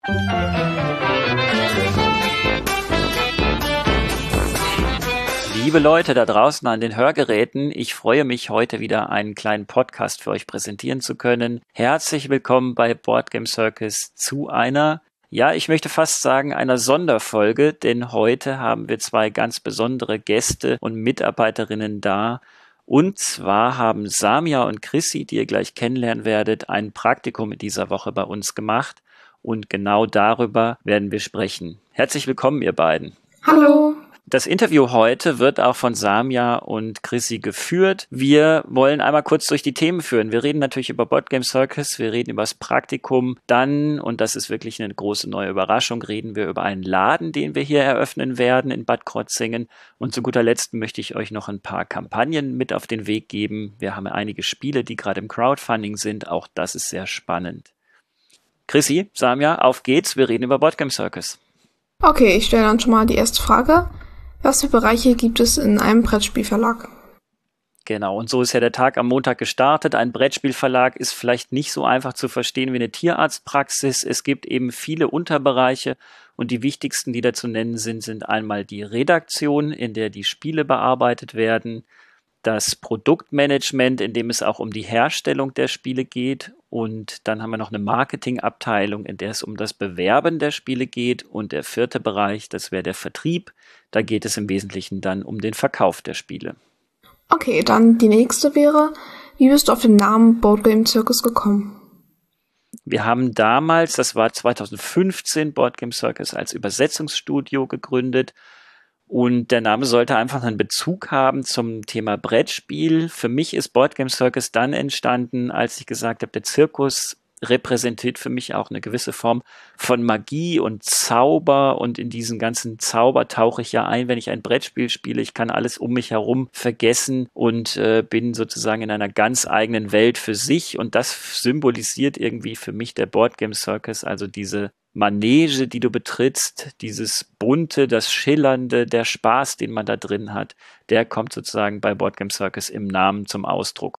Liebe Leute da draußen an den Hörgeräten, ich freue mich, heute wieder einen kleinen Podcast für euch präsentieren zu können. Herzlich willkommen bei Board Game Circus zu einer, ja, ich möchte fast sagen, einer Sonderfolge, denn heute haben wir zwei ganz besondere Gäste und Mitarbeiterinnen da. Und zwar haben Samia und Chrissy, die ihr gleich kennenlernen werdet, ein Praktikum in dieser Woche bei uns gemacht. Und genau darüber werden wir sprechen. Herzlich willkommen, ihr beiden. Hallo. Das Interview heute wird auch von Samia und Chrissy geführt. Wir wollen einmal kurz durch die Themen führen. Wir reden natürlich über Board Game Circus, wir reden über das Praktikum. Dann, und das ist wirklich eine große neue Überraschung, reden wir über einen Laden, den wir hier eröffnen werden in Bad Krozingen. Und zu guter Letzt möchte ich euch noch ein paar Kampagnen mit auf den Weg geben. Wir haben einige Spiele, die gerade im Crowdfunding sind. Auch das ist sehr spannend. Chrissy, Samia, auf geht's. Wir reden über Board Game Circus. Okay, ich stelle dann schon mal die erste Frage. Was für Bereiche gibt es in einem Brettspielverlag? Genau, und so ist ja der Tag am Montag gestartet. Ein Brettspielverlag ist vielleicht nicht so einfach zu verstehen wie eine Tierarztpraxis. Es gibt eben viele Unterbereiche und die wichtigsten, die da zu nennen sind einmal die Redaktion, in der die Spiele bearbeitet werden, das Produktmanagement, in dem es auch um die Herstellung der Spiele geht, und dann haben wir noch eine Marketingabteilung, in der es um das Bewerben der Spiele geht, und der vierte Bereich, das wäre der Vertrieb. Da geht es im Wesentlichen dann um den Verkauf der Spiele. Okay, dann die nächste wäre, wie bist du auf den Namen Board Game Circus gekommen? Wir haben damals, das war 2015, Board Game Circus als Übersetzungsstudio gegründet. Und der Name sollte einfach einen Bezug haben zum Thema Brettspiel. Für mich ist Board Game Circus dann entstanden, als ich gesagt habe, der Zirkus repräsentiert für mich auch eine gewisse Form von Magie und Zauber, und in diesen ganzen Zauber tauche ich ja ein, wenn ich ein Brettspiel spiele. Ich kann alles um mich herum vergessen und bin sozusagen in einer ganz eigenen Welt für sich, und das symbolisiert irgendwie für mich der Board Game Circus, also diese Manege, die du betrittst, dieses Bunte, das Schillernde, der Spaß, den man da drin hat, der kommt sozusagen bei Board Game Circus im Namen zum Ausdruck.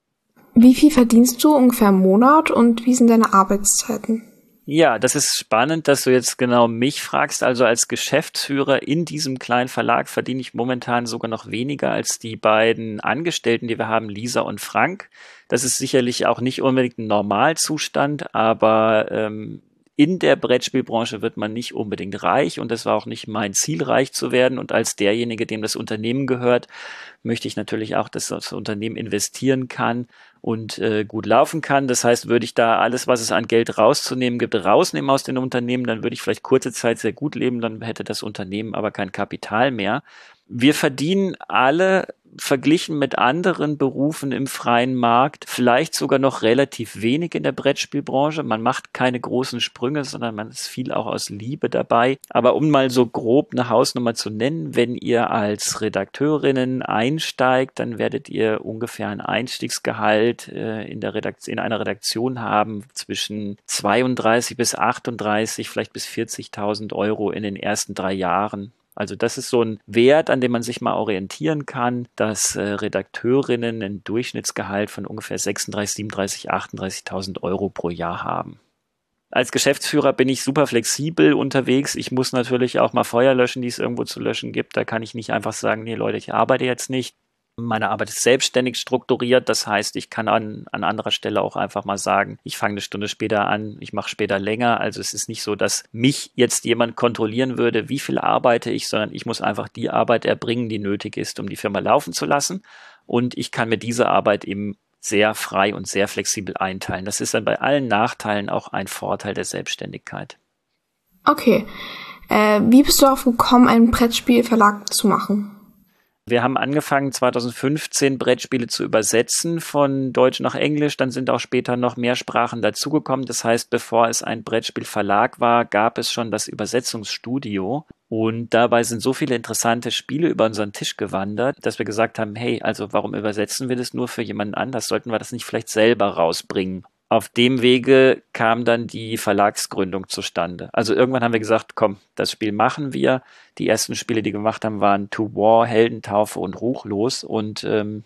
Wie viel verdienst du ungefähr im Monat und wie sind deine Arbeitszeiten? Ja, das ist spannend, dass du jetzt genau mich fragst. Also als Geschäftsführer in diesem kleinen Verlag verdiene ich momentan sogar noch weniger als die beiden Angestellten, die wir haben, Lisa und Frank. Das ist sicherlich auch nicht unbedingt ein Normalzustand, aber in der Brettspielbranche wird man nicht unbedingt reich, und das war auch nicht mein Ziel, reich zu werden. Und als derjenige, dem das Unternehmen gehört, möchte ich natürlich auch, dass das Unternehmen investieren kann und gut laufen kann. Das heißt, würde ich da alles, was es an Geld rauszunehmen gibt, rausnehmen aus den Unternehmen, dann würde ich vielleicht kurze Zeit sehr gut leben, dann hätte das Unternehmen aber kein Kapital mehr. Wir verdienen alle verglichen mit anderen Berufen im freien Markt vielleicht sogar noch relativ wenig in der Brettspielbranche. Man macht keine großen Sprünge, sondern man ist viel auch aus Liebe dabei. Aber um mal so grob eine Hausnummer zu nennen, wenn ihr als Redakteurinnen einsteigt, dann werdet ihr ungefähr ein Einstiegsgehalt in einer Redaktion haben zwischen 32 bis 38, vielleicht bis 40.000 Euro in den ersten 3 Jahren. Also das ist so ein Wert, an dem man sich mal orientieren kann, dass Redakteurinnen ein Durchschnittsgehalt von ungefähr 36, 37, 38.000 Euro pro Jahr haben. Als Geschäftsführer bin ich super flexibel unterwegs. Ich muss natürlich auch mal Feuer löschen, die es irgendwo zu löschen gibt. Da kann ich nicht einfach sagen, nee Leute, ich arbeite jetzt nicht. Meine Arbeit ist selbstständig strukturiert, das heißt, ich kann an anderer Stelle auch einfach mal sagen, ich fange eine Stunde später an, ich mache später länger. Also es ist nicht so, dass mich jetzt jemand kontrollieren würde, wie viel arbeite ich, sondern ich muss einfach die Arbeit erbringen, die nötig ist, um die Firma laufen zu lassen. Und ich kann mir diese Arbeit eben sehr frei und sehr flexibel einteilen. Das ist dann bei allen Nachteilen auch ein Vorteil der Selbstständigkeit. Okay, wie bist du darauf gekommen, einen Brettspielverlag zu machen? Wir haben angefangen 2015 Brettspiele zu übersetzen von Deutsch nach Englisch, dann sind auch später noch mehr Sprachen dazugekommen. Das heißt, bevor es ein Brettspielverlag war, gab es schon das Übersetzungsstudio, und dabei sind so viele interessante Spiele über unseren Tisch gewandert, dass wir gesagt haben, hey, also warum übersetzen wir das nur für jemanden anders? Sollten wir das nicht vielleicht selber rausbringen? Auf dem Wege kam dann die Verlagsgründung zustande. Also irgendwann haben wir gesagt, komm, das Spiel machen wir. Die ersten Spiele, die wir gemacht haben, waren To War, Heldentaufe und Ruchlos. Und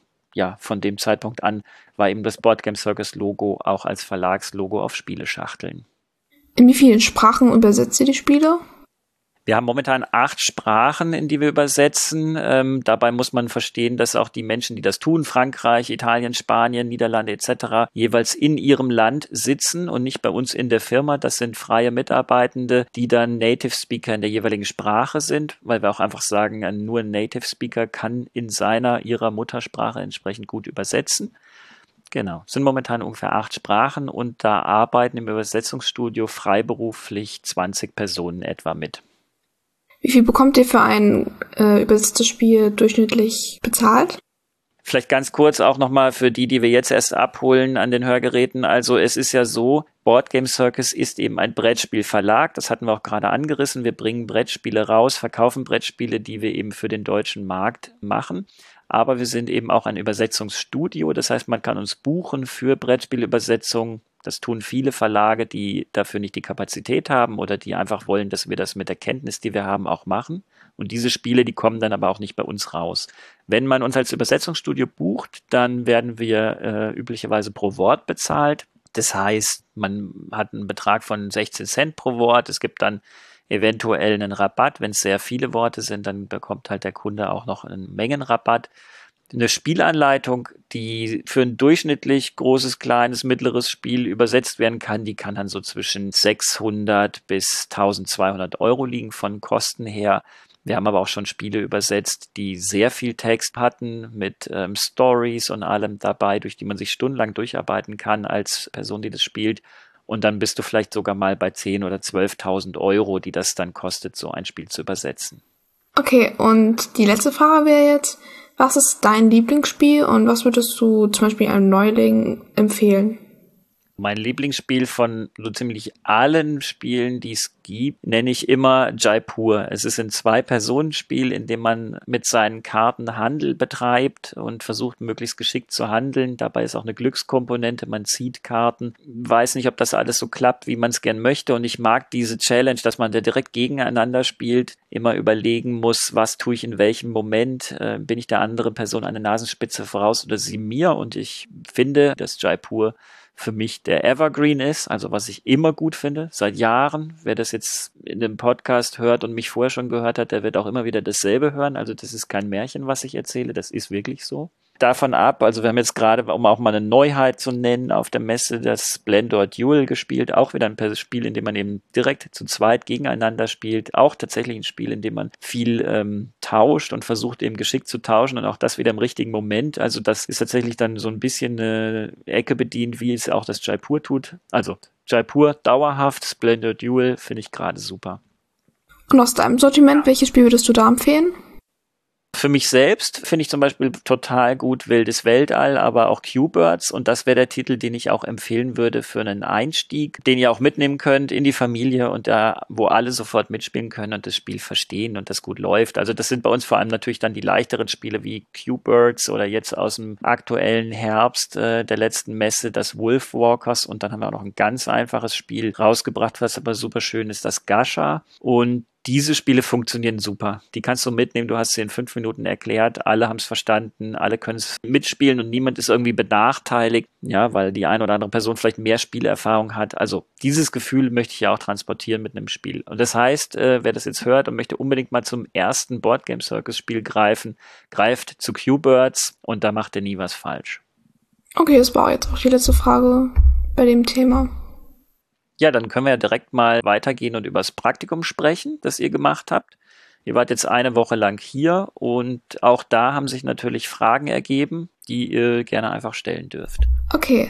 von dem Zeitpunkt an war eben das Board Game Circus Logo auch als Verlagslogo auf Spieleschachteln. In wie vielen Sprachen übersetzt ihr die Spiele? Wir haben momentan 8 Sprachen, in die wir übersetzen. Dabei muss man verstehen, dass auch die Menschen, die das tun, Frankreich, Italien, Spanien, Niederlande etc., jeweils in ihrem Land sitzen und nicht bei uns in der Firma. Das sind freie Mitarbeitende, die dann Native Speaker in der jeweiligen Sprache sind, weil wir auch einfach sagen, nur ein Native Speaker kann in ihrer Muttersprache entsprechend gut übersetzen. Genau, es sind momentan ungefähr 8 Sprachen und da arbeiten im Übersetzungsstudio freiberuflich 20 Personen etwa mit. Wie viel bekommt ihr für ein übersetztes Spiel durchschnittlich bezahlt? Vielleicht ganz kurz auch nochmal für die wir jetzt erst abholen an den Hörgeräten. Also es ist ja so, Board Game Circus ist eben ein Brettspielverlag. Das hatten wir auch gerade angerissen. Wir bringen Brettspiele raus, verkaufen Brettspiele, die wir eben für den deutschen Markt machen. Aber wir sind eben auch ein Übersetzungsstudio. Das heißt, man kann uns buchen für Brettspielübersetzungen. Das tun viele Verlage, die dafür nicht die Kapazität haben oder die einfach wollen, dass wir das mit der Kenntnis, die wir haben, auch machen. Und diese Spiele, die kommen dann aber auch nicht bei uns raus. Wenn man uns als Übersetzungsstudio bucht, dann werden wir üblicherweise pro Wort bezahlt. Das heißt, man hat einen Betrag von 16 Cent pro Wort. Es gibt dann eventuell einen Rabatt. Wenn es sehr viele Worte sind, dann bekommt halt der Kunde auch noch einen Mengenrabatt. Eine Spielanleitung, die für ein durchschnittlich großes, kleines, mittleres Spiel übersetzt werden kann, die kann dann so zwischen 600 bis 1200 Euro liegen von Kosten her. Wir haben aber auch schon Spiele übersetzt, die sehr viel Text hatten mit Stories und allem dabei, durch die man sich stundenlang durcharbeiten kann als Person, die das spielt. Und dann bist du vielleicht sogar mal bei 10.000 oder 12.000 Euro, die das dann kostet, so ein Spiel zu übersetzen. Okay, und die letzte Frage wäre jetzt, was ist dein Lieblingsspiel und was würdest du zum Beispiel einem Neuling empfehlen? Mein Lieblingsspiel von so ziemlich allen Spielen, die es gibt, nenne ich immer Jaipur. Es ist ein 2-Personen-Spiel, in dem man mit seinen Karten Handel betreibt und versucht, möglichst geschickt zu handeln. Dabei ist auch eine Glückskomponente, man zieht Karten. Weiß nicht, ob das alles so klappt, wie man es gern möchte. Und ich mag diese Challenge, dass man da direkt gegeneinander spielt, immer überlegen muss, was tue ich in welchem Moment. Bin ich der anderen Person eine Nasenspitze voraus oder sie mir? Und ich finde, dass Jaipur für mich der Evergreen ist, also was ich immer gut finde, seit Jahren. Wer das jetzt in dem Podcast hört und mich vorher schon gehört hat, der wird auch immer wieder dasselbe hören. Also das ist kein Märchen, was ich erzähle, das ist wirklich so. Davon ab, also wir haben jetzt gerade, um auch mal eine Neuheit zu nennen, auf der Messe das Splendor Duel gespielt, auch wieder ein Spiel, in dem man eben direkt zu zweit gegeneinander spielt, auch tatsächlich ein Spiel, in dem man viel tauscht und versucht eben geschickt zu tauschen und auch das wieder im richtigen Moment, also das ist tatsächlich dann so ein bisschen eine Ecke bedient, wie es auch das Jaipur tut, also Jaipur dauerhaft, Splendor Duel finde ich gerade super. Und aus deinem Sortiment, welches Spiel würdest du da empfehlen? Für mich selbst finde ich zum Beispiel total gut Wildes Weltall, aber auch Q-Birds und das wäre der Titel, den ich auch empfehlen würde für einen Einstieg, den ihr auch mitnehmen könnt in die Familie und da, wo alle sofort mitspielen können und das Spiel verstehen und das gut läuft. Also das sind bei uns vor allem natürlich dann die leichteren Spiele wie Q-Birds oder jetzt aus dem aktuellen Herbst der letzten Messe das Wolfwalkers und dann haben wir auch noch ein ganz einfaches Spiel rausgebracht, was aber super schön ist, das Gacha und diese Spiele funktionieren super. Die kannst du mitnehmen, du hast sie in 5 Minuten erklärt, alle haben es verstanden, alle können es mitspielen und niemand ist irgendwie benachteiligt, ja, weil die eine oder andere Person vielleicht mehr Spielerfahrung hat. Also dieses Gefühl möchte ich ja auch transportieren mit einem Spiel. Und das heißt, wer das jetzt hört und möchte unbedingt mal zum ersten Board Game Circus Spiel greifen, greift zu Q-Birds und da macht er nie was falsch. Okay, das war jetzt auch die letzte Frage bei dem Thema. Ja, dann können wir ja direkt mal weitergehen und über das Praktikum sprechen, das ihr gemacht habt. Ihr wart jetzt eine Woche lang hier und auch da haben sich natürlich Fragen ergeben, die ihr gerne einfach stellen dürft. Okay,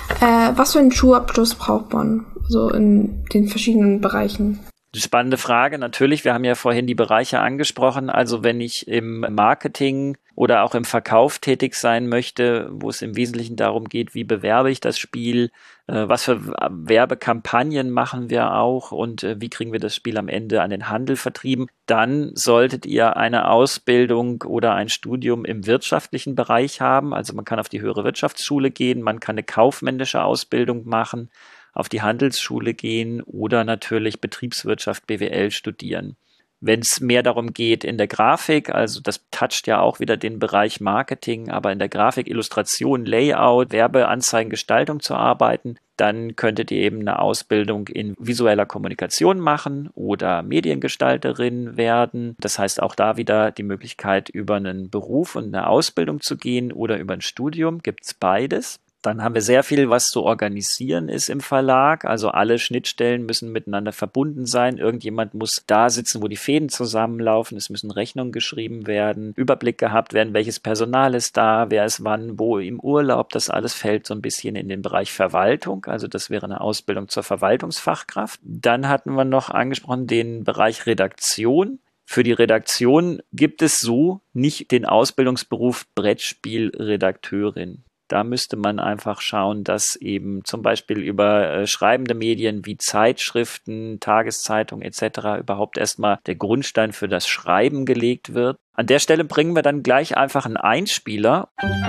was für einen Schulabschluss braucht man so in den verschiedenen Bereichen? Spannende Frage, natürlich. Wir haben ja vorhin die Bereiche angesprochen. Also wenn ich im Marketing oder auch im Verkauf tätig sein möchte, wo es im Wesentlichen darum geht, wie bewerbe ich das Spiel, was für Werbekampagnen machen wir auch und wie kriegen wir das Spiel am Ende an den Handel vertrieben, dann solltet ihr eine Ausbildung oder ein Studium im wirtschaftlichen Bereich haben. Also man kann auf die höhere Wirtschaftsschule gehen, man kann eine kaufmännische Ausbildung machen, auf die Handelsschule gehen oder natürlich Betriebswirtschaft BWL studieren. Wenn es mehr darum geht in der Grafik, also das toucht ja auch wieder den Bereich Marketing, aber in der Grafik, Illustration, Layout, Werbeanzeigen, Gestaltung zu arbeiten, dann könntet ihr eben eine Ausbildung in visueller Kommunikation machen oder Mediengestalterin werden. Das heißt auch da wieder die Möglichkeit, über einen Beruf und eine Ausbildung zu gehen oder über ein Studium, gibt's beides. Dann haben wir sehr viel, was zu organisieren ist im Verlag. Also alle Schnittstellen müssen miteinander verbunden sein. Irgendjemand muss da sitzen, wo die Fäden zusammenlaufen. Es müssen Rechnungen geschrieben werden, Überblick gehabt werden, welches Personal ist da, wer ist wann, wo im Urlaub. Das alles fällt so ein bisschen in den Bereich Verwaltung. Also das wäre eine Ausbildung zur Verwaltungsfachkraft. Dann hatten wir noch angesprochen den Bereich Redaktion. Für die Redaktion gibt es so nicht den Ausbildungsberuf Brettspielredakteurin. Da müsste man einfach schauen, dass eben zum Beispiel über schreibende Medien wie Zeitschriften, Tageszeitungen etc. überhaupt erstmal der Grundstein für das Schreiben gelegt wird. An der Stelle bringen wir dann gleich einfach einen Einspieler.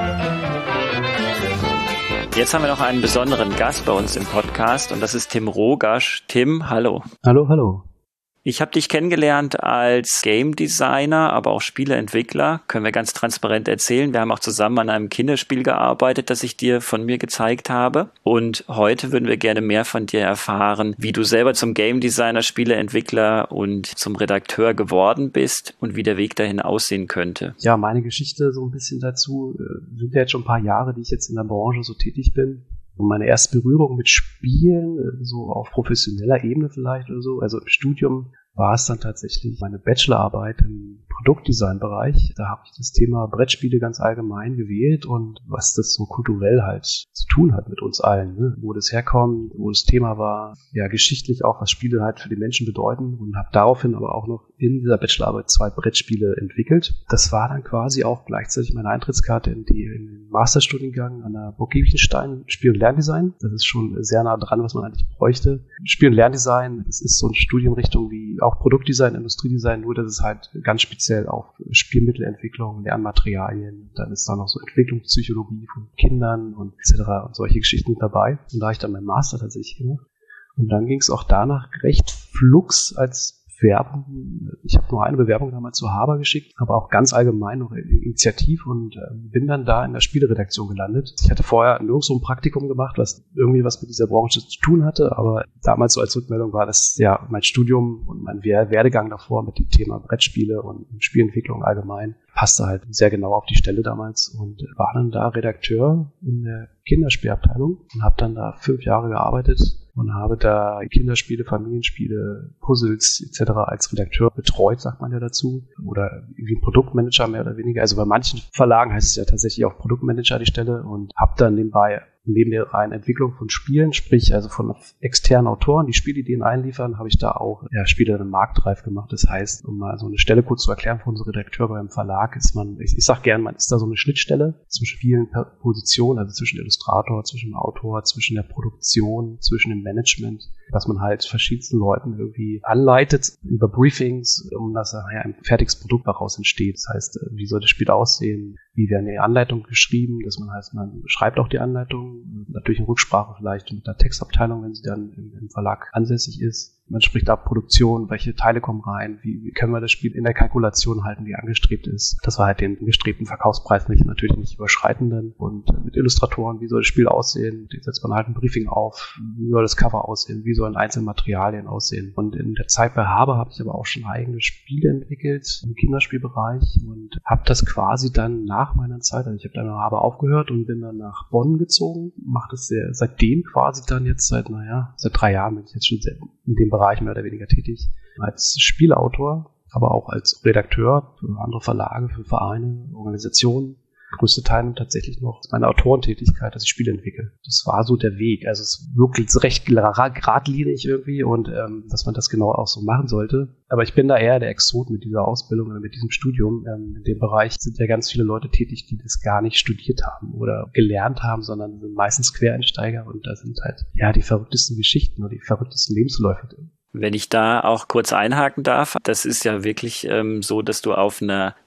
Jetzt haben wir noch einen besonderen Gast bei uns im Podcast und das ist Tim Rogasch. Tim, hallo. Hallo, hallo. Ich habe dich kennengelernt als Game Designer, aber auch Spieleentwickler. Können wir ganz transparent erzählen. Wir haben auch zusammen an einem Kinderspiel gearbeitet, das ich dir von mir gezeigt habe. Und heute würden wir gerne mehr von dir erfahren, wie du selber zum Game Designer, Spieleentwickler und zum Redakteur geworden bist und wie der Weg dahin aussehen könnte. Ja, meine Geschichte so ein bisschen dazu sind ja jetzt schon ein paar Jahre, die ich jetzt in der Branche so tätig bin. Und meine erste Berührung mit Spielen, so auf professioneller Ebene vielleicht oder so, also im Studium, war es dann tatsächlich meine Bachelorarbeit im Produktdesign-Bereich. Da habe ich das Thema Brettspiele ganz allgemein gewählt und was das so kulturell halt zu tun hat mit uns allen, ne? Wo das herkommt, wo das Thema war, ja geschichtlich auch, was Spiele halt für die Menschen bedeuten und habe daraufhin aber auch noch in dieser Bachelorarbeit 2 Brettspiele entwickelt. Das war dann quasi auch gleichzeitig meine Eintrittskarte in den Masterstudiengang an der Burg Giebichenstein, Spiel- und Lerndesign. Das ist schon sehr nah dran, was man eigentlich bräuchte. Spiel- und Lerndesign, das ist so eine Studienrichtung wie auch Produktdesign, Industriedesign, nur dass es halt ganz speziell auf Spielmittelentwicklung, Lernmaterialien, dann ist da noch so Entwicklungspsychologie von Kindern und etc. und solche Geschichten mit dabei. Und da habe ich dann meinen Master tatsächlich gemacht. Und dann ging es auch danach recht flugs als Bewerbung. Ich habe nur eine Bewerbung damals zu Haber geschickt, aber auch ganz allgemein noch initiativ und bin dann da in der Spieleredaktion gelandet. Ich hatte vorher nirgends so ein Praktikum gemacht, was irgendwie was mit dieser Branche zu tun hatte, aber damals so als Rückmeldung war das ja mein Studium und mein Werdegang davor mit dem Thema Brettspiele und Spielentwicklung allgemein passte halt sehr genau auf die Stelle damals und war dann da Redakteur in der Kinderspielabteilung und habe dann da 5 Jahre gearbeitet und habe da Kinderspiele, Familienspiele, Puzzles etc. als Redakteur betreut, sagt man ja dazu, oder wie ein Produktmanager mehr oder weniger. Also bei manchen Verlagen heißt es ja tatsächlich auch Produktmanager die Stelle und habe dann nebenbei neben der reinen Entwicklung von Spielen, sprich also von externen Autoren, die Spielideen einliefern, habe ich da auch Spiele dann marktreif gemacht. Das heißt, um mal so eine Stelle kurz zu erklären für unsere Redakteure beim Verlag, ist man, ich sag gern, man ist da so eine Schnittstelle zwischen vielen Positionen, also zwischen Illustrator, zwischen dem Autor, zwischen der Produktion, zwischen dem Management, dass man halt verschiedensten Leuten irgendwie anleitet über Briefings, um dass nachher ein fertiges Produkt daraus entsteht. Das heißt, wie soll das Spiel aussehen? Wie werden die Anleitungen geschrieben? Dass man heißt, man schreibt auch die Anleitung, natürlich in Rücksprache vielleicht mit der Textabteilung, wenn sie dann im Verlag ansässig ist. Man spricht ab Produktion, welche Teile kommen rein, wie können wir das Spiel in der Kalkulation halten, wie angestrebt ist. Das war halt den angestrebten Verkaufspreis natürlich nicht überschreiten dann. Und mit Illustratoren, wie soll das Spiel aussehen? Die setzt man halt ein Briefing auf, wie soll das Cover aussehen, wie sollen einzelne Materialien aussehen. Und in der Zeit bei Haber habe ich aber auch schon eigene Spiele entwickelt im Kinderspielbereich und habe das quasi dann nach meiner Zeit, also ich habe dann bei Haber aufgehört und bin dann nach Bonn gezogen, mache das seitdem quasi dann jetzt seit 3 Jahren bin ich jetzt schon in dem Bereich mehr oder weniger tätig, als Spielautor, aber auch als Redakteur für andere Verlage, für Vereine, Organisationen. Der größte Teil tatsächlich noch meine Autorentätigkeit, dass ich Spiele entwickle. Das war so der Weg. Also es wirkt jetzt recht geradlinig irgendwie und dass man das genau auch so machen sollte. Aber ich bin da eher der Exot mit dieser Ausbildung oder mit diesem Studium. In dem Bereich sind ja ganz viele Leute tätig, die das gar nicht studiert haben oder gelernt haben, sondern sind meistens Quereinsteiger und da sind halt die verrücktesten Geschichten oder die verrücktesten Lebensläufe drin. Wenn ich da auch kurz einhaken darf, das ist ja wirklich so, dass du auf einer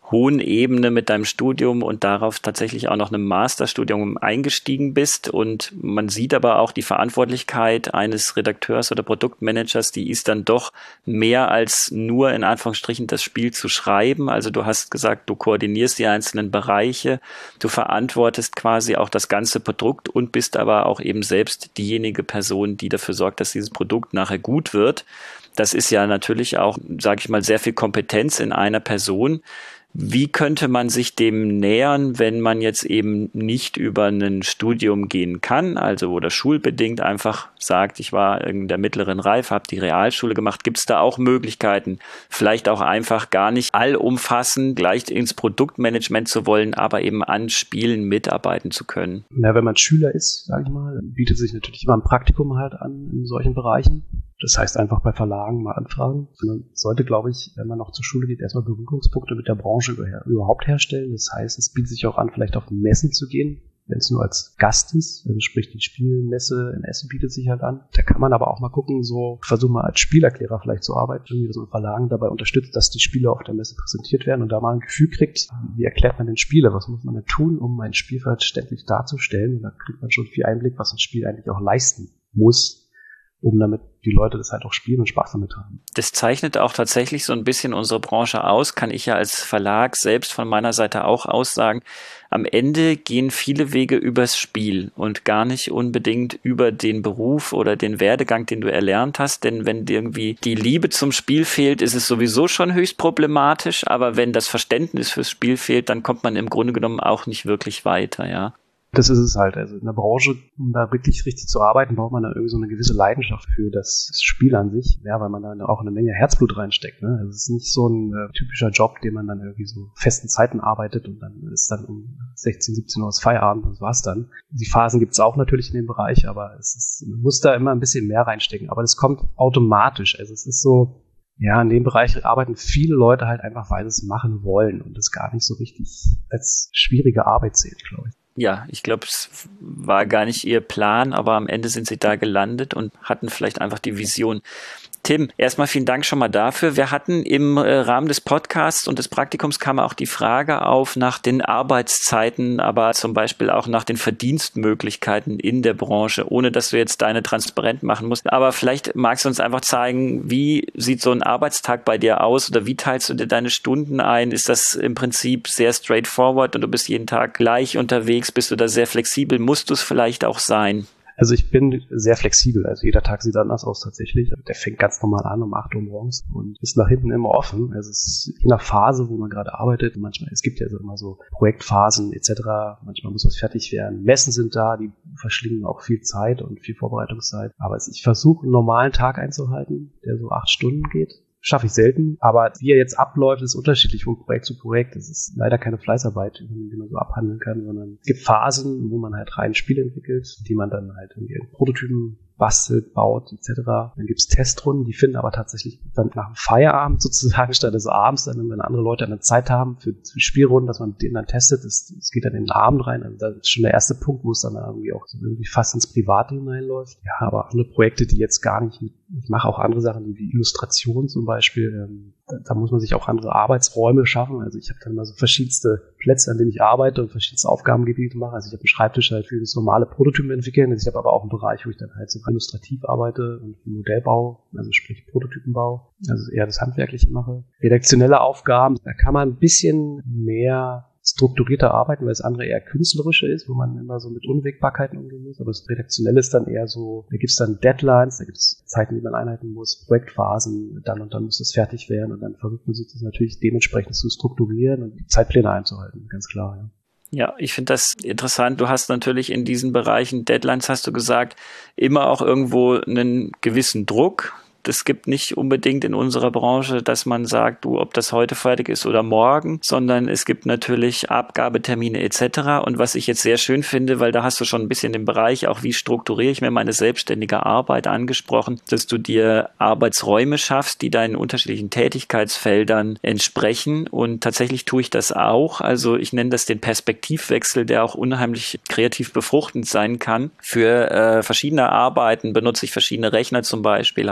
hohen Ebene mit deinem Studium und darauf tatsächlich auch noch einem Masterstudium eingestiegen bist. Und man sieht aber auch die Verantwortlichkeit eines Redakteurs oder Produktmanagers, die ist dann doch mehr als nur in Anführungsstrichen das Spiel zu schreiben. Also du hast gesagt, du koordinierst die einzelnen Bereiche, du verantwortest quasi auch das ganze Produkt und bist aber auch eben selbst diejenige Person, die dafür sorgt, dass dieses Produkt nachher gut wird. Das ist ja natürlich auch, sage ich mal, sehr viel Kompetenz in einer Person. Wie könnte man sich dem nähern, wenn man jetzt eben nicht über ein Studium gehen kann, also oder schulbedingt einfach sagt, ich war in der mittleren Reife, habe die Realschule gemacht. Gibt es da auch Möglichkeiten, vielleicht auch einfach gar nicht allumfassend gleich ins Produktmanagement zu wollen, aber eben an Spielen mitarbeiten zu können? Ja, wenn man Schüler ist, sage ich mal, bietet sich natürlich immer ein Praktikum halt an in solchen Bereichen. Das heißt, einfach bei Verlagen mal anfragen. Man sollte, glaube ich, wenn man noch zur Schule geht, erstmal Berührungspunkte mit der Branche überhaupt herstellen. Das heißt, es bietet sich auch an, vielleicht auf Messen zu gehen, wenn es nur als Gast ist. Also sprich, die Spielmesse in Essen bietet sich halt an. Da kann man aber auch mal gucken, so versuchen mal als Spielerklärer vielleicht zu arbeiten, irgendwie, dass man Verlagen dabei unterstützt, dass die Spiele auf der Messe präsentiert werden und da mal ein Gefühl kriegt, wie erklärt man den Spieler, was muss man denn tun, um ein Spiel verständlich darzustellen. Und da kriegt man schon viel Einblick, was ein Spiel eigentlich auch leisten muss, um damit die Leute das halt auch spielen und Spaß damit haben. Das zeichnet auch tatsächlich so ein bisschen unsere Branche aus, kann ich ja als Verlag selbst von meiner Seite auch aussagen. Am Ende gehen viele Wege übers Spiel und gar nicht unbedingt über den Beruf oder den Werdegang, den du erlernt hast. Denn wenn dir irgendwie die Liebe zum Spiel fehlt, ist es sowieso schon höchst problematisch. Aber wenn das Verständnis fürs Spiel fehlt, dann kommt man im Grunde genommen auch nicht wirklich weiter, ja. Das ist es halt. Also in der Branche, um da wirklich richtig zu arbeiten, braucht man da irgendwie so eine gewisse Leidenschaft für das Spiel an sich. Ja, weil man da auch eine Menge Herzblut reinsteckt. Ne? Also es ist nicht so ein typischer Job, den man dann irgendwie so festen Zeiten arbeitet und dann ist dann um 16, 17 Uhr das Feierabend und das war's dann. Die Phasen gibt's auch natürlich in dem Bereich, aber man muss da immer ein bisschen mehr reinstecken. Aber das kommt automatisch. Also es ist so, ja, in dem Bereich arbeiten viele Leute halt einfach, weil sie es machen wollen und das gar nicht so richtig als schwierige Arbeit sehen, glaube ich. Ja, ich glaube, es war gar nicht ihr Plan, aber am Ende sind sie da gelandet und hatten vielleicht einfach die Vision. Tim, erstmal vielen Dank schon mal dafür. Wir hatten im Rahmen des Podcasts und des Praktikums kam auch die Frage auf nach den Arbeitszeiten, aber zum Beispiel auch nach den Verdienstmöglichkeiten in der Branche, ohne dass du jetzt deine transparent machen musst. Aber vielleicht magst du uns einfach zeigen, wie sieht so ein Arbeitstag bei dir aus oder wie teilst du dir deine Stunden ein? Ist das im Prinzip sehr straightforward und du bist jeden Tag gleich unterwegs? Bist du da sehr flexibel? Musst du es vielleicht auch sein? Also ich bin sehr flexibel, also jeder Tag sieht anders aus tatsächlich. Der fängt ganz normal an um 8 Uhr morgens und ist nach hinten immer offen. Also es ist je nach Phase, wo man gerade arbeitet. Manchmal, es gibt ja immer so Projektphasen etc. Manchmal muss was fertig werden. Messen sind da, die verschlingen auch viel Zeit und viel Vorbereitungszeit. Aber ich versuche einen normalen Tag einzuhalten, der so 8 Stunden geht. Schaffe ich selten, aber wie er jetzt abläuft, ist unterschiedlich von Projekt zu Projekt. Es ist leider keine Fleißarbeit, die man so abhandeln kann, sondern es gibt Phasen, wo man halt rein Spiele entwickelt, die man dann halt irgendwie in Prototypen bastelt, baut, etc. Dann gibt's Testrunden, die finden aber tatsächlich dann nach dem Feierabend sozusagen statt des Abends, dann wenn andere Leute eine Zeit haben für Spielrunden, dass man mit denen dann testet, es geht dann in den Abend rein. Also das ist schon der erste Punkt, wo es dann irgendwie auch so irgendwie fast ins Private hineinläuft. Ja, aber andere Projekte, die jetzt gar nicht ich mache auch andere Sachen wie Illustration zum Beispiel. Da muss man sich auch andere Arbeitsräume schaffen. Also ich habe dann mal so verschiedenste Plätze, an denen ich arbeite und verschiedenste Aufgabengebiete mache. Also ich habe einen Schreibtisch halt für das normale Prototypen entwickeln. Also ich habe aber auch einen Bereich, wo ich dann halt so illustrativ arbeite und Modellbau, also sprich Prototypenbau, also eher das Handwerkliche mache. Redaktionelle Aufgaben, da kann man ein bisschen mehr strukturierter arbeiten, weil das andere eher künstlerische ist, wo man immer so mit Unwägbarkeiten umgehen muss. Aber das Redaktionelle ist dann eher so, da gibt es dann Deadlines, da gibt es Zeiten, die man einhalten muss, Projektphasen, dann und dann muss das fertig werden und dann versucht man sich das natürlich dementsprechend zu strukturieren und die Zeitpläne einzuhalten, ganz klar, ja. Ja, ich finde das interessant. Du hast natürlich in diesen Bereichen, Deadlines hast du gesagt, immer auch irgendwo einen gewissen Druck. Es gibt nicht unbedingt in unserer Branche, dass man sagt, ob das heute fertig ist oder morgen, sondern es gibt natürlich Abgabetermine etc. Und was ich jetzt sehr schön finde, weil da hast du schon ein bisschen den Bereich, auch wie strukturiere ich mir meine selbstständige Arbeit angesprochen, dass du dir Arbeitsräume schaffst, die deinen unterschiedlichen Tätigkeitsfeldern entsprechen. Und tatsächlich tue ich das auch. Also ich nenne das den Perspektivwechsel, der auch unheimlich kreativ befruchtend sein kann. Für verschiedene Arbeiten benutze ich verschiedene Rechner zum Beispiel, habe ich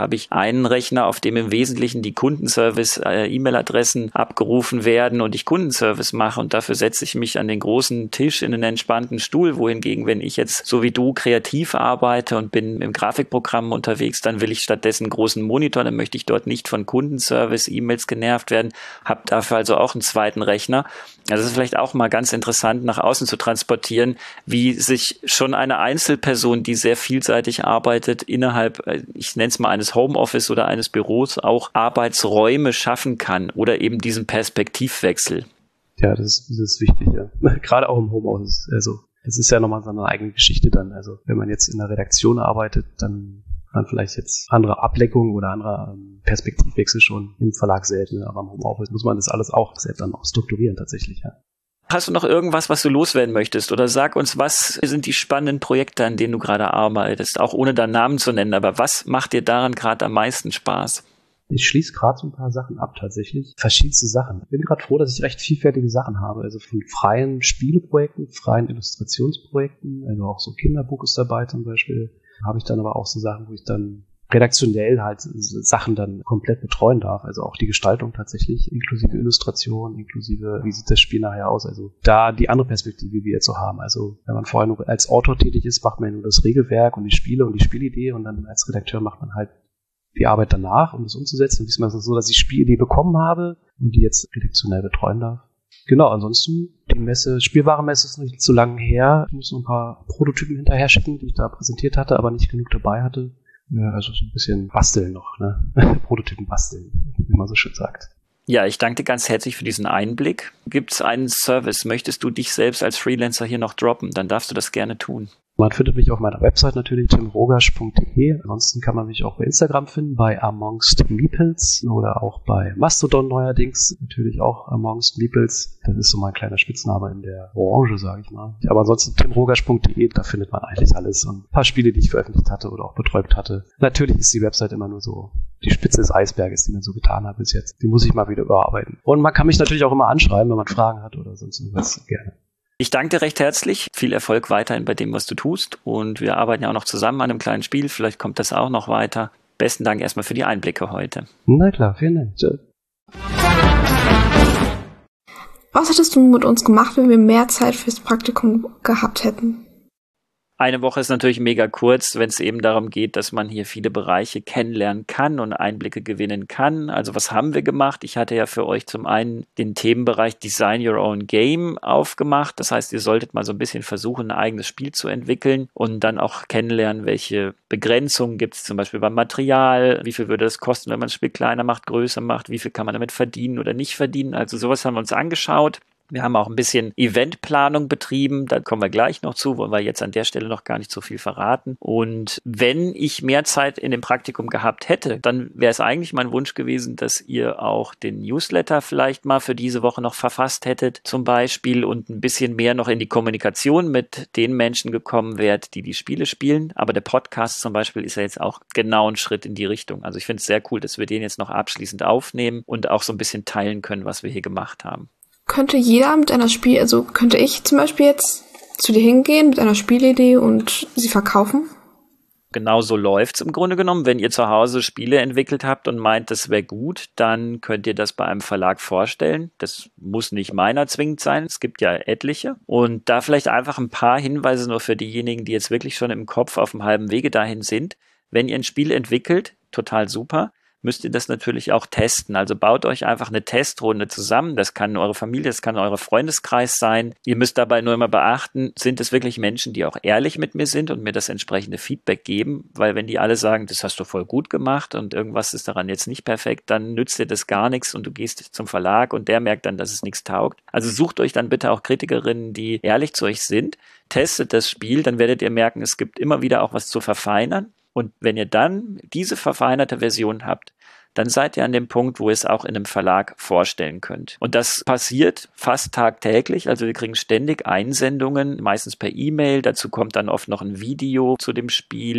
einen Rechner, auf dem im Wesentlichen die Kundenservice-E-Mail-Adressen abgerufen werden und ich Kundenservice mache und dafür setze ich mich an den großen Tisch in einen entspannten Stuhl, wohingegen, wenn ich jetzt so wie du kreativ arbeite und bin im Grafikprogramm unterwegs, dann will ich stattdessen einen großen Monitor, dann möchte ich dort nicht von Kundenservice, E-Mails genervt werden, habe dafür also auch einen zweiten Rechner. Also es ist vielleicht auch mal ganz interessant, nach außen zu transportieren, wie sich schon eine Einzelperson, die sehr vielseitig arbeitet, innerhalb, ich nenne es mal eines Homeoffice oder eines Büros, auch Arbeitsräume schaffen kann oder eben diesen Perspektivwechsel. Ja, das ist wichtig, ja. Gerade auch im Homeoffice. Also, das ist ja nochmal so eine eigene Geschichte dann. Also, wenn man jetzt in der Redaktion arbeitet, dann hat man vielleicht jetzt andere Ablenkungen oder andere Perspektivwechsel schon im Verlag selten. Aber im Homeoffice muss man das alles auch selbst dann auch strukturieren tatsächlich, ja. Hast du noch irgendwas, was du loswerden möchtest? Oder sag uns, was sind die spannenden Projekte, an denen du gerade arbeitest? Auch ohne deinen Namen zu nennen, aber was macht dir daran gerade am meisten Spaß? Ich schließe gerade so ein paar Sachen ab tatsächlich. Verschiedenste Sachen. Ich bin gerade froh, dass ich recht vielfältige Sachen habe. Also von freien Spieleprojekten, freien Illustrationsprojekten, also auch so Kinderbuch ist dabei zum Beispiel. Habe ich dann aber auch so Sachen, wo ich dann redaktionell halt Sachen dann komplett betreuen darf. Also auch die Gestaltung tatsächlich, inklusive Illustration, inklusive wie sieht das Spiel nachher aus. Also da die andere Perspektive, die wir jetzt so haben. Also wenn man vorher nur als Autor tätig ist, macht man nur das Regelwerk und die Spiele und die Spielidee und dann als Redakteur macht man halt die Arbeit danach, um das umzusetzen. Und diesmal ist es so, dass ich Spielidee bekommen habe und die jetzt redaktionell betreuen darf. Genau, ansonsten die Messe, Spielwarenmesse ist nicht so lange her. Ich muss noch ein paar Prototypen hinterher schicken, die ich da präsentiert hatte, aber nicht genug dabei hatte. Ja, also so ein bisschen basteln noch, ne? Prototypen basteln, wie man so schön sagt. Ja, ich danke dir ganz herzlich für diesen Einblick. Gibt es einen Service? Möchtest du dich selbst als Freelancer hier noch droppen? Dann darfst du das gerne tun. Man findet mich auf meiner Website natürlich, timrogasch.de. Ansonsten kann man mich auch bei Instagram finden, bei Amongst Meeples oder auch bei Mastodon neuerdings. Natürlich auch Amongst Meeples. Das ist so mein kleiner Spitzname in der Branche, sage ich mal. Aber ansonsten timrogasch.de, da findet man eigentlich alles. Und ein paar Spiele, die ich veröffentlicht hatte oder auch betreut hatte. Natürlich ist die Website immer nur so die Spitze des Eisberges, die man so getan hat bis jetzt. Die muss ich mal wieder überarbeiten. Und man kann mich natürlich auch immer anschreiben, wenn man Fragen hat oder sonst irgendwas, gerne. Ich danke dir recht herzlich. Viel Erfolg weiterhin bei dem, was du tust. Und wir arbeiten ja auch noch zusammen an einem kleinen Spiel. Vielleicht kommt das auch noch weiter. Besten Dank erstmal für die Einblicke heute. Na klar, vielen Dank. Tschö. Was hättest du mit uns gemacht, wenn wir mehr Zeit fürs Praktikum gehabt hätten? Eine Woche ist natürlich mega kurz, wenn es eben darum geht, dass man hier viele Bereiche kennenlernen kann und Einblicke gewinnen kann. Also was haben wir gemacht? Ich hatte ja für euch zum einen den Themenbereich Design Your Own Game aufgemacht. Das heißt, ihr solltet mal so ein bisschen versuchen, ein eigenes Spiel zu entwickeln und dann auch kennenlernen, welche Begrenzungen gibt es zum Beispiel beim Material. Wie viel würde das kosten, wenn man das Spiel kleiner macht, größer macht? Wie viel kann man damit verdienen oder nicht verdienen? Also sowas haben wir uns angeschaut. Wir haben auch ein bisschen Eventplanung betrieben, da kommen wir gleich noch zu, wollen wir jetzt an der Stelle noch gar nicht so viel verraten. Und wenn ich mehr Zeit in dem Praktikum gehabt hätte, dann wäre es eigentlich mein Wunsch gewesen, dass ihr auch den Newsletter vielleicht mal für diese Woche noch verfasst hättet, zum Beispiel, und ein bisschen mehr noch in die Kommunikation mit den Menschen gekommen wärt, die die Spiele spielen. Aber der Podcast zum Beispiel ist ja jetzt auch genau ein Schritt in die Richtung. Also ich finde es sehr cool, dass wir den jetzt noch abschließend aufnehmen und auch so ein bisschen teilen können, was wir hier gemacht haben. Könnte jeder mit einer also könnte ich zum Beispiel jetzt zu dir hingehen mit einer Spielidee und sie verkaufen? Genau so läuft's im Grunde genommen. Wenn ihr zu Hause Spiele entwickelt habt und meint, das wäre gut, dann könnt ihr das bei einem Verlag vorstellen. Das muss nicht meiner zwingend sein. Es gibt ja etliche. Und da vielleicht einfach ein paar Hinweise nur für diejenigen, die jetzt wirklich schon im Kopf auf dem halben Wege dahin sind. Wenn ihr ein Spiel entwickelt, total super, müsst ihr das natürlich auch testen. Also baut euch einfach eine Testrunde zusammen. Das kann eure Familie, das kann euer Freundeskreis sein. Ihr müsst dabei nur immer beachten, sind es wirklich Menschen, die auch ehrlich mit mir sind und mir das entsprechende Feedback geben? Weil wenn die alle sagen, das hast du voll gut gemacht und irgendwas ist daran jetzt nicht perfekt, dann nützt dir das gar nichts und du gehst zum Verlag und der merkt dann, dass es nichts taugt. Also sucht euch dann bitte auch Kritikerinnen, die ehrlich zu euch sind. Testet das Spiel, dann werdet ihr merken, es gibt immer wieder auch was zu verfeinern. Und wenn ihr dann diese verfeinerte Version habt, dann seid ihr an dem Punkt, wo ihr es auch in einem Verlag vorstellen könnt. Und das passiert fast tagtäglich. Also wir kriegen ständig Einsendungen, meistens per E-Mail. Dazu kommt dann oft noch ein Video zu dem Spiel.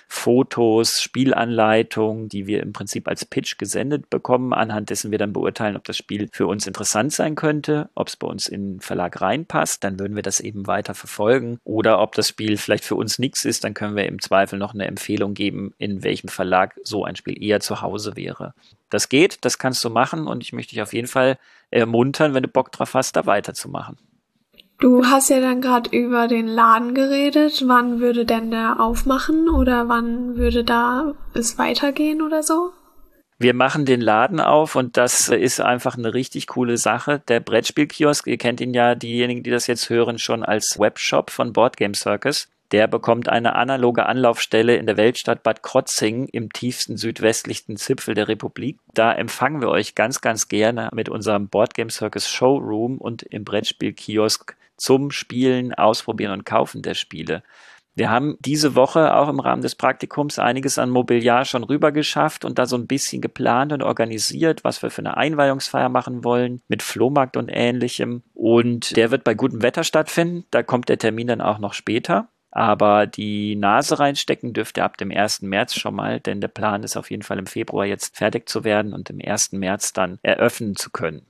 Fotos, Spielanleitungen, die wir im Prinzip als Pitch gesendet bekommen, anhand dessen wir dann beurteilen, ob das Spiel für uns interessant sein könnte, ob es bei uns in den Verlag reinpasst, dann würden wir das eben weiter verfolgen, oder ob das Spiel vielleicht für uns nichts ist, dann können wir im Zweifel noch eine Empfehlung geben, in welchem Verlag so ein Spiel eher zu Hause wäre. Das geht, das kannst du machen und ich möchte dich auf jeden Fall ermuntern, wenn du Bock drauf hast, da weiterzumachen. Du hast ja dann gerade über den Laden geredet. Wann würde denn der aufmachen oder wann würde da es weitergehen oder so? Wir machen den Laden auf und das ist einfach eine richtig coole Sache. Der Brettspielkiosk, ihr kennt ihn ja, diejenigen, die das jetzt hören, schon als Webshop von Board Game Circus. Der bekommt eine analoge Anlaufstelle in der Weltstadt Bad Krotzingen im tiefsten südwestlichsten Zipfel der Republik. Da empfangen wir euch ganz, ganz gerne mit unserem Board Game Circus Showroom und im Brettspielkiosk zum Spielen, Ausprobieren und Kaufen der Spiele. Wir haben diese Woche auch im Rahmen des Praktikums einiges an Mobiliar schon rüber geschafft und da so ein bisschen geplant und organisiert, was wir für eine Einweihungsfeier machen wollen, mit Flohmarkt und Ähnlichem. Und der wird bei gutem Wetter stattfinden. Da kommt der Termin dann auch noch später. Aber die Nase reinstecken dürft ihr ab dem 1. März schon mal, denn der Plan ist auf jeden Fall im Februar jetzt fertig zu werden und im 1. März dann eröffnen zu können.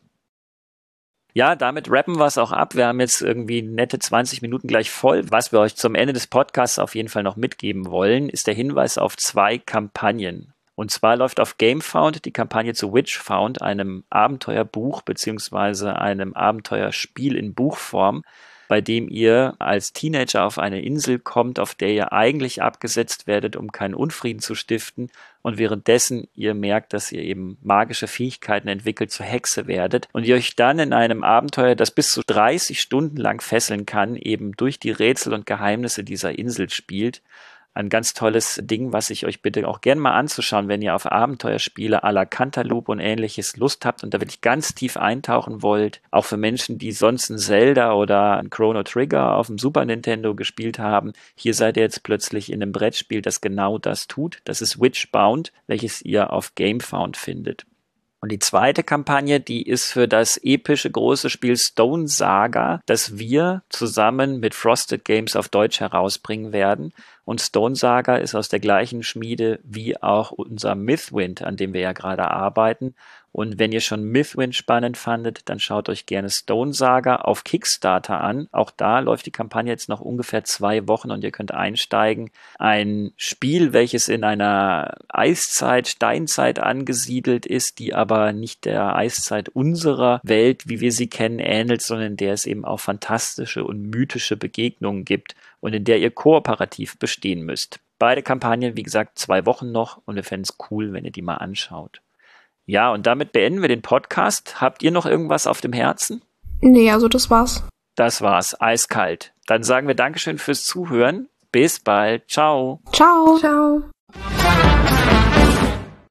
Ja, damit rappen wir es auch ab. Wir haben jetzt irgendwie nette 20 Minuten gleich voll. Was wir euch zum Ende des Podcasts auf jeden Fall noch mitgeben wollen, ist der Hinweis auf 2 Kampagnen. Und zwar läuft auf GameFound die Kampagne zu Witchfound, einem Abenteuerbuch bzw. einem Abenteuerspiel in Buchform, bei dem ihr als Teenager auf eine Insel kommt, auf der ihr eigentlich abgesetzt werdet, um keinen Unfrieden zu stiften und währenddessen ihr merkt, dass ihr eben magische Fähigkeiten entwickelt, zur Hexe werdet und ihr euch dann in einem Abenteuer, das bis zu 30 Stunden lang fesseln kann, eben durch die Rätsel und Geheimnisse dieser Insel spielt. Ein ganz tolles Ding, was ich euch bitte auch gerne mal anzuschauen, wenn ihr auf Abenteuerspiele à la Cantaloupe und ähnliches Lust habt und da wirklich ganz tief eintauchen wollt. Auch für Menschen, die sonst ein Zelda oder ein Chrono Trigger auf dem Super Nintendo gespielt haben. Hier seid ihr jetzt plötzlich in einem Brettspiel, das genau das tut. Das ist Witchbound, welches ihr auf GameFound findet. Und die zweite Kampagne, die ist für das epische große Spiel Stone Saga, das wir zusammen mit Frosted Games auf Deutsch herausbringen werden. Und Stone Saga ist aus der gleichen Schmiede wie auch unser Mythwind, an dem wir ja gerade arbeiten. Und wenn ihr schon Mythwind spannend fandet, dann schaut euch gerne Stone Saga auf Kickstarter an. Auch da läuft die Kampagne jetzt noch ungefähr 2 Wochen und ihr könnt einsteigen. Ein Spiel, welches in einer Eiszeit, Steinzeit angesiedelt ist, die aber nicht der Eiszeit unserer Welt, wie wir sie kennen, ähnelt, sondern in der es eben auch fantastische und mythische Begegnungen gibt und in der ihr kooperativ bestehen müsst. Beide Kampagnen, wie gesagt, 2 Wochen noch und wir fänden es cool, wenn ihr die mal anschaut. Ja, und damit beenden wir den Podcast. Habt ihr noch irgendwas auf dem Herzen? Nee, also das war's. Das war's, eiskalt. Dann sagen wir Dankeschön fürs Zuhören. Bis bald. Ciao. Ciao. Ciao.